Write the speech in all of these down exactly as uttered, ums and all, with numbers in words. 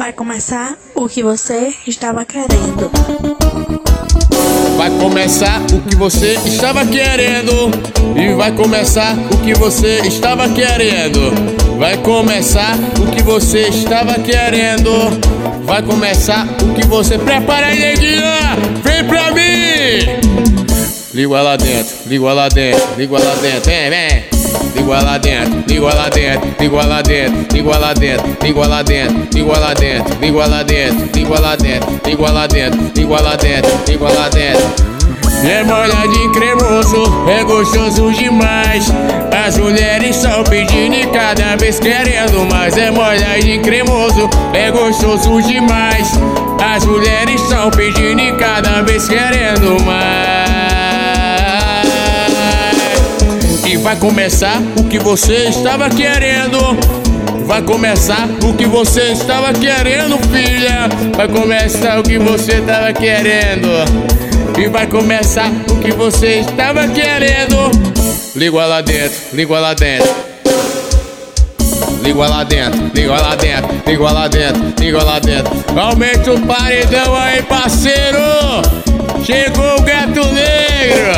Vai começar o que você estava querendo. Vai começar o que você estava querendo. E vai começar o que você estava querendo. Vai começar o que você estava querendo. Vai começar o que você... Prepara aí, neguinha! Vem pra mim! Liga lá dentro, liga lá dentro, liga lá dentro, vem, vem! Liga lá dentro, liga lá dentro, liga lá dentro, liga lá dentro, liga lá dentro, liga lá dentro, liga lá dentro, liga lá dentro, liga lá dentro, liga lá dentro, liga lá dentro. É molhadinho cremoso, é gostoso demais. As mulheres estão pedindo e cada vez querendo mais. É molhadinho cremoso, é gostoso demais. As mulheres estão pedindo e cada vez querendo mais. E vai começar o que você estava querendo. Vai começar o que você estava querendo, filha. Vai começar o que você estava querendo. E vai começar o que você estava querendo. Liga lá dentro, liga lá dentro. Liga lá dentro, liga lá dentro, liga lá dentro, liga lá dentro. Aumenta o paredão aí, parceiro. Chegou o gato negro.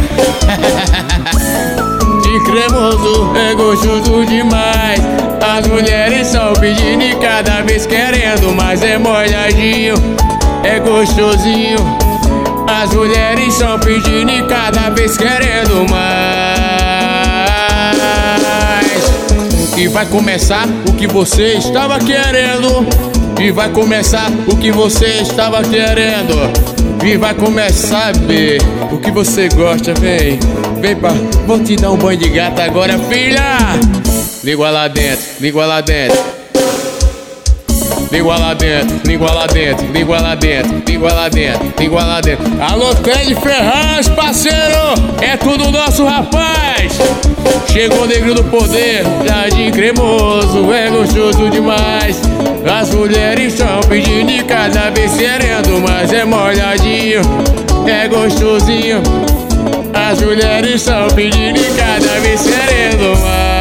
De cremoso, é gostoso demais. As mulheres estão pedindo e cada vez querendo mais. É molhadinho, é gostosinho. As mulheres estão pedindo e cada vez querendo mais. E vai começar o que você estava querendo. E vai começar o que você estava querendo. E vai começar a ver o que você gosta, vem. Vem pra... Vou te dar um banho de gata agora, filha. Liga lá dentro, liga lá dentro. Liga lá dentro, liga lá dentro, liga lá dentro, liga lá dentro, liga lá dentro. Alô, Ted Ferraz, parceiro, é tudo nosso, rapaz. Chegou o negro do poder, jardim cremoso, é gostoso demais. As mulheres estão pedindo e cada vez querendo mais. É molhadinho, é gostosinho. As mulheres estão pedindo e cada vez querendo mais.